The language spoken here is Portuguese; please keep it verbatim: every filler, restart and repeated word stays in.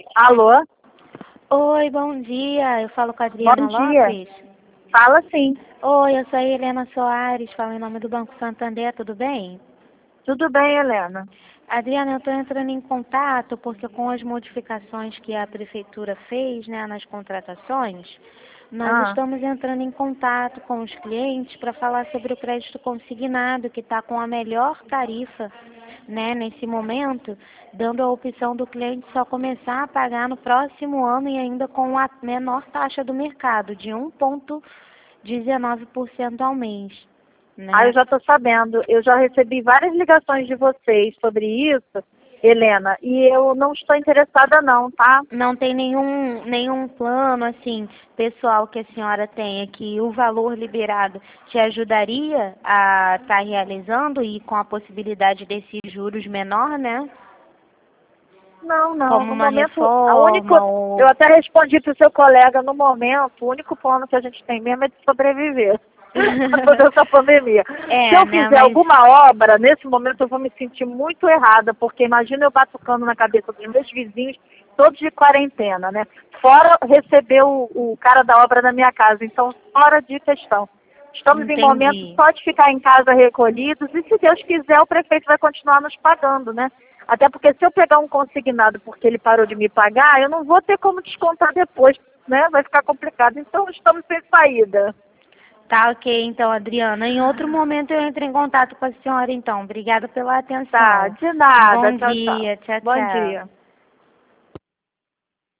Alô? Oi, bom dia. Eu falo com a Bom Adriana dia. Lopes. Fala sim. Oi, eu sou a Helena Soares, falo em nome do Banco Santander, tudo bem? Tudo bem, Helena? Adriana, eu estou entrando em contato porque com as modificações que a Prefeitura fez, né, nas contratações, nós Ah, estamos entrando em contato com os clientes para falar sobre o crédito consignado, que está com a melhor tarifa, né, nesse momento, dando a opção do cliente só começar a pagar no próximo ano e ainda com a menor taxa do mercado, de um vírgula dezenove por cento ao mês, ah, eu né? já estou sabendo. Eu já recebi várias ligações de vocês sobre isso, Helena, e eu não estou interessada não, tá? Não tem nenhum, nenhum plano, assim, pessoal que a senhora tenha que o valor liberado te ajudaria a estar realizando e com a possibilidade desses juros menor, né? Não, não. Como No uma momento, a único, reforma eu ou... até respondi para o seu colega, no momento, o único plano que a gente tem mesmo é de sobreviver a toda essa pandemia. Se É, eu né, fizer mas alguma obra, nesse momento eu vou me sentir muito errada, porque imagina eu batucando na cabeça dos meus vizinhos, todos de quarentena, né? Fora receber o, o cara da obra na minha casa, então fora de questão. Estamos em momento entendi. só de ficar em casa recolhidos e se Deus quiser o prefeito vai continuar nos pagando, né? Até porque se eu pegar um consignado porque ele parou de me pagar, eu não vou ter como descontar depois, né? Vai ficar complicado. Então estamos sem saída. Tá ok, então, Adriana. Em outro momento eu entro em contato com a senhora, então. Obrigada pela Tá, atenção. de nada. Bom Tchau, tchau. dia. Tchau, Bom tchau. dia.